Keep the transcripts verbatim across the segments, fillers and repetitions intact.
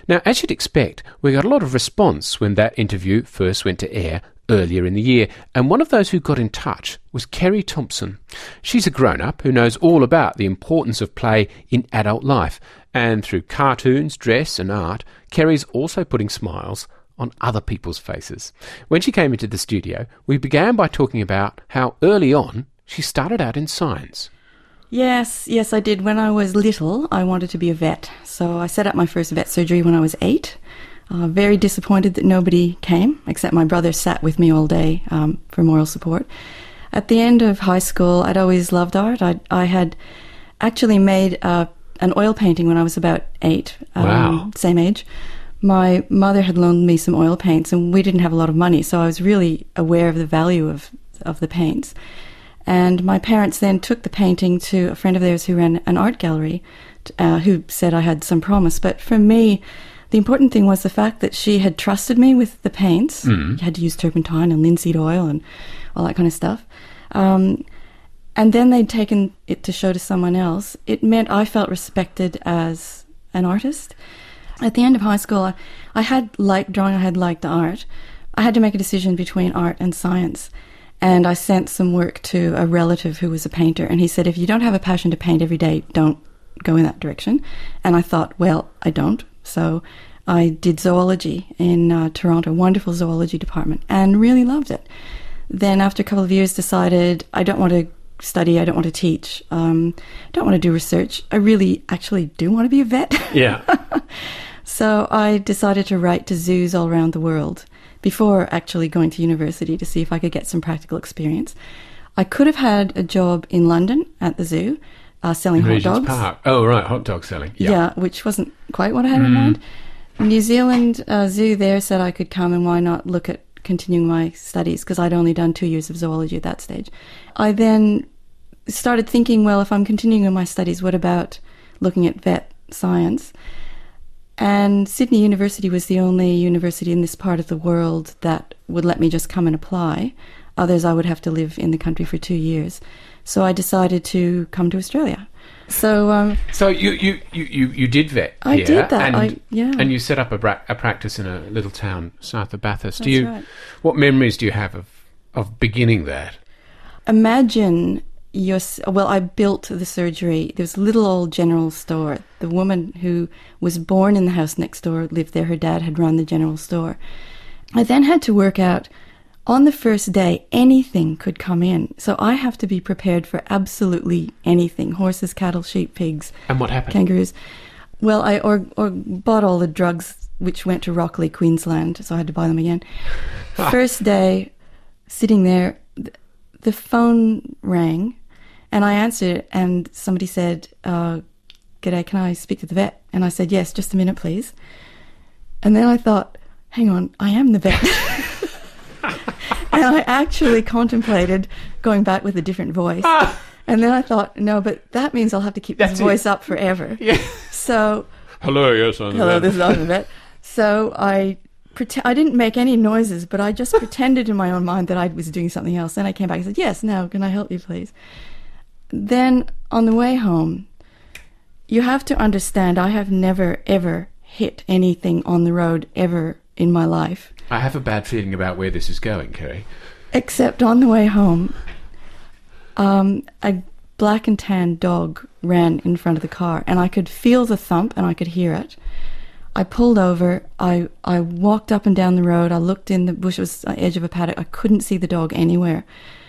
Now, as you'd expect, we got a lot of response when that interview first went to air earlier in the year, and one of those who got in touch was Kerry Thompson. She's a grown-up who knows all about the importance of play in adult life, and through cartoons, dress and art, Kerry's also putting smiles on other people's faces. When she came into the studio, we began by talking about how early on she started out in science. Yes, yes I did. When I was little, I wanted to be a vet, so I set up my first vet surgery when I was eight. Uh, very disappointed that nobody came, except my brother sat with me all day um, for moral support. At the end of high school, I'd always loved art. I, I had actually made uh, an oil painting when I was about eight, um, wow. same age. My mother had loaned me some oil paints, and we didn't have a lot of money, so I was really aware of the value of, of the paints. And my parents then took the painting to a friend of theirs who ran an art gallery, uh, who said I had some promise. But for me, the important thing was the fact that she had trusted me with the paints. Mm. You had to use turpentine and linseed oil and all that kind of stuff. Um, and then they'd taken it to show to someone else. It meant I felt respected as an artist. At the end of high school, I, I had liked drawing, I had liked art. I had to make a decision between art and science. And I sent some work to a relative who was a painter, and he said, if you don't have a passion to paint every day, don't go in that direction. And I thought, well, I don't. So I did zoology in uh, Toronto, wonderful zoology department, and really loved it. Then after a couple of years decided I don't want to study, I don't want to teach, um, don't want to do research. I really actually do want to be a vet. Yeah. So I decided to write to zoos all around the world before actually going to university to see if I could get some practical experience. I could have had a job in London at the zoo, uh, selling in hot Regent's dogs. Park. Oh, right, hot dog selling. Yeah, yeah which wasn't quite what I had mm. in mind. New Zealand uh, Zoo there said I could come, and why not look at continuing my studies, because I'd only done two years of zoology at that stage. I then started thinking, well, if I'm continuing in my studies, what about looking at vet science? And Sydney University was the only university in this part of the world that would let me just come and apply. Others, I would have to live in the country for two years. So I decided to come to Australia. So um, so you, you, you, you, you did vet I here, did that, and, I, yeah. and you set up a, bra- a practice in a little town south of Bathurst. That's do you? right. What memories do you have of, of beginning that? Imagine... Your, well, I built the surgery. There was a little old general store. The woman who was born in the house next door lived there. Her dad had run the general store. I then had to work out, on the first day, anything could come in. So I have to be prepared for absolutely anything. Horses, cattle, sheep, pigs. And what happened? Kangaroos. Well, I or, or bought all the drugs which went to Rockley, Queensland, so I had to buy them again. First day, sitting there, the phone rang. And I answered it, and somebody said, uh, g'day, can I speak to the vet? And I said, yes, just a minute, please. And then I thought, hang on, I am the vet. And I actually contemplated going back with a different voice. Ah. And then I thought, no, but that means I'll have to keep That's this it. voice up forever. Yeah. So, hello, yes, I'm the hello, vet. this is I'm the vet. So I... Prete- I didn't make any noises, but I just pretended in my own mind that I was doing something else. Then I came back and said, yes, now, can I help you, please? Then, on the way home, you have to understand I have never, ever hit anything on the road ever in my life. I have a bad feeling about where this is going, Kerry. Except on the way home, um, a black and tan dog ran in front of the car, and I could feel the thump and I could hear it. I pulled over, I, I walked up and down the road, I looked in the bush, it was on the edge of a paddock, I couldn't see the dog anywhere.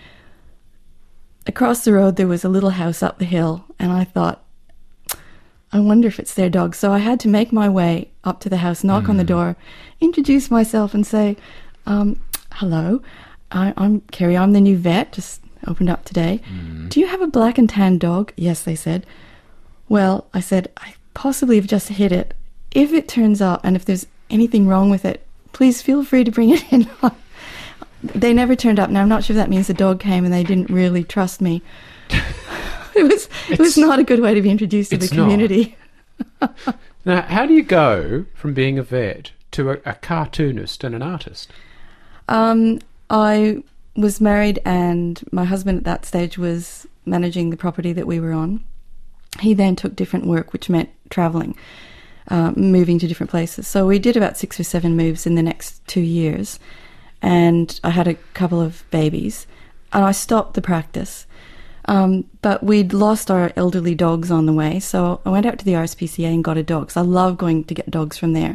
Across the road there was a little house up the hill, and I thought, I wonder if it's their dog. So I had to make my way up to the house, knock mm. on the door, introduce myself and say, um, hello, I, I'm Kerry, I'm the new vet, just opened up today. Mm. Do you have a black and tan dog? Yes, they said. Well, I said, I possibly have just hit it. If it turns up and if there's anything wrong with it, please feel free to bring it in. They never turned up. Now, I'm not sure if that means the dog came and they didn't really trust me. It was it was not a good way to be introduced to the community. Now, how do you go from being a vet to a, a cartoonist and an artist? Um, I was married, and my husband at that stage was managing the property that we were on. He then took different work, which meant travelling. uh, moving to different places. So we did about six or seven moves in the next two years, and I had a couple of babies, and I stopped the practice. Um, but we'd lost our elderly dogs on the way, so I went out to the R S P C A and got a dog. So I love going to get dogs from there.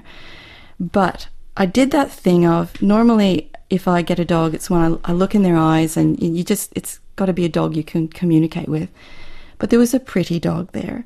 But I did that thing of, normally if I get a dog, it's when I, I look in their eyes and you just, it's got to be a dog you can communicate with. But there was a pretty dog there,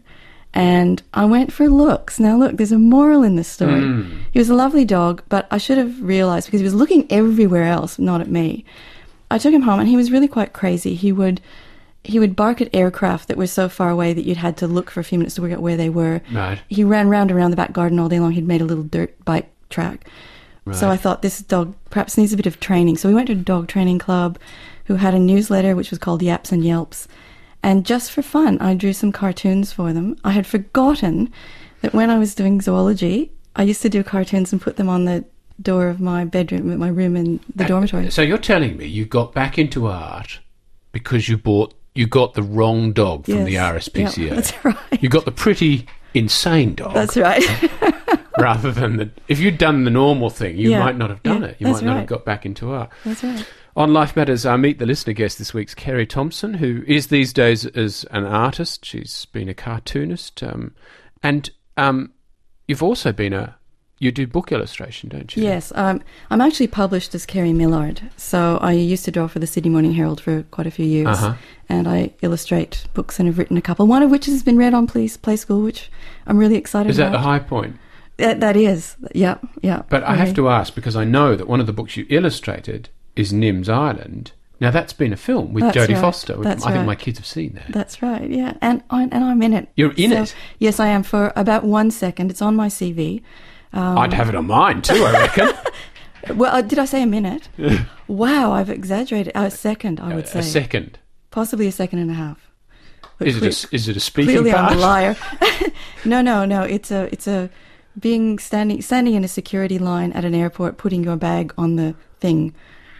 and I went for looks. Now look, there's a moral in this story. Mm. He was a lovely dog, but I should have realised, because he was looking everywhere else, not at me. I took him home and he was really quite crazy. He would... He would bark at aircraft that were so far away that you'd had to look for a few minutes to work out where they were. Right. He ran round and around the back garden all day long. He'd made a little dirt bike track. Right. So I thought, this dog perhaps needs a bit of training. So we went to a dog training club who had a newsletter which was called Yaps and Yelps. And just for fun, I drew some cartoons for them. I had forgotten that when I was doing zoology, I used to do cartoons and put them on the door of my bedroom, my room in the and, dormitory. So you're telling me you got back into art because you bought... You got the wrong dog from yes. the R S P C A. Yep, that's right. You got the pretty, insane dog. That's right. rather than the... If you'd done the normal thing, you yeah. might not have done yeah, it. You might not right. have got back into art. That's right. On Life Matters, I meet the listener guest this week's Kerry Thompson, who is these days as an artist. She's been a cartoonist. Um, and um, you've also been a... You do book illustration, don't you? Yes. Um, I'm actually published as Kerry Millard. So I used to draw for the Sydney Morning Herald for quite a few years. Uh-huh. And I illustrate books and have written a couple, one of which has been read on Play, Play School, which I'm really excited about. Is that about. the high point? That, that is. Yeah, yeah. But I have to ask, because I know that one of the books you illustrated is Nim's Island. Now, that's been a film with That's Jodie right. Foster. That's I think right. my kids have seen that. That's right, yeah. And, I, and I'm in it. You're in so, it? Yes, I am, for about one second. It's on my C V. Um, I'd have it on mine too, I reckon. Well, uh, did I say a minute? Wow, I've exaggerated. A second, I would a, say. A second. Possibly a second and a half. But Is it a, is it a speaking clearly part? I'm a liar. no, no, no. It's a it's a being standing standing in a security line at an airport, putting your bag on the thing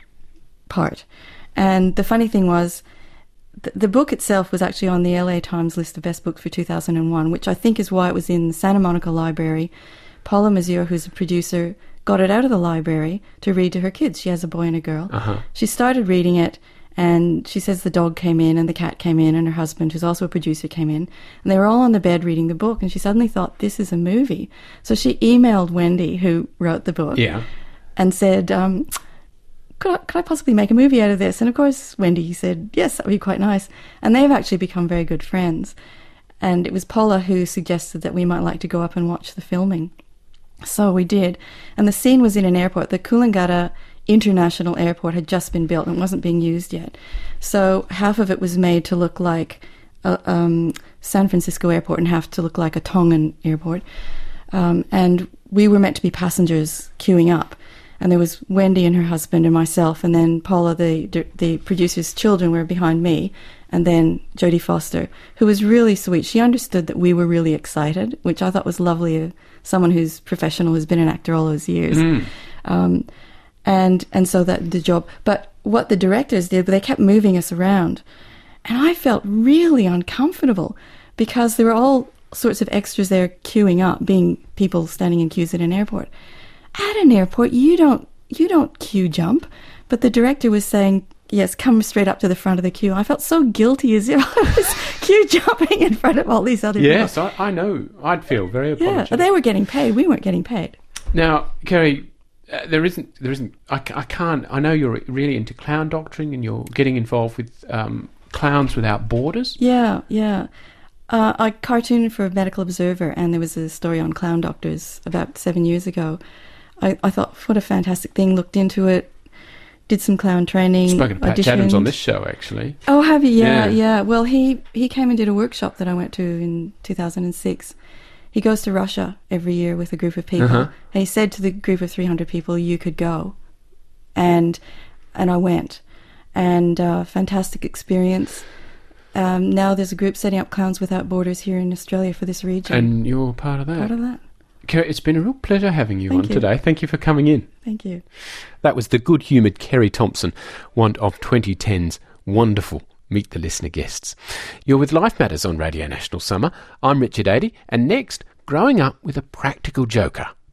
part. And the funny thing was, th- the book itself was actually on the L A Times list of best books for two thousand one, which I think is why it was in the Santa Monica Library. Paula Mazier, who's a producer, got it out of the library to read to her kids. She has a boy and a girl. Uh-huh. She started reading it, and she says the dog came in and the cat came in and her husband, who's also a producer, came in. And they were all on the bed reading the book, and she suddenly thought, this is a movie. So she emailed Wendy, who wrote the book, yeah. and said, um, could I, could I possibly make a movie out of this? And of course, Wendy said, yes, that would be quite nice. And they've actually become very good friends. And it was Paula who suggested that we might like to go up and watch the filming. So we did. And the scene was in an airport. The Coolangatta International Airport had just been built and wasn't being used yet. So half of it was made to look like a, um, San Francisco Airport and half to look like a Tongan airport. Um, and we were meant to be passengers queuing up. And there was Wendy and her husband and myself, and then Paula, the the producer's children, were behind me, and then Jodie Foster, who was really sweet. She understood that we were really excited, which I thought was lovely of someone who's professional, who's been an actor all those years. Mm. Um, and and so that the job. But what the directors did, they kept moving us around, and I felt really uncomfortable because there were all sorts of extras there queuing up, being people standing in queues at an airport. At an airport, you don't you don't queue jump, but the director was saying, yes, come straight up to the front of the queue. I felt so guilty as if I was queue jumping in front of all these other yes, people. Yes, I, I know. I'd feel very apologetic. Yeah, they were getting paid. We weren't getting paid. Now, Kerry, uh, there isn't, there isn't, I, I can't, I know you're really into clown doctoring and you're getting involved with um, Clowns Without Borders. Yeah, yeah. Uh, I cartooned for Medical Observer, and there was a story on clown doctors about seven years ago. I, I thought, what a fantastic thing, looked into it, did some clown training. Spoken to Pat auditioned. Adams on this show, actually. Oh, have you? Yeah, yeah, yeah. Well, he, he came and did a workshop that I went to in two thousand six. He goes to Russia every year with a group of people. Uh-huh. And he said to the group of three hundred people, you could go. And and I went. And uh, fantastic experience. Um, now there's a group setting up Clowns Without Borders here in Australia for this region. And you're part of that? Part of that. Kerry, it's been a real pleasure having you Thank on you. today. Thank you for coming in. Thank you. That was the good-humoured Kerry Thompson, one of twenty ten's wonderful Meet the Listener guests. You're with Life Matters on Radio National Summer. I'm Richard Adey, and next, growing up with a practical joker.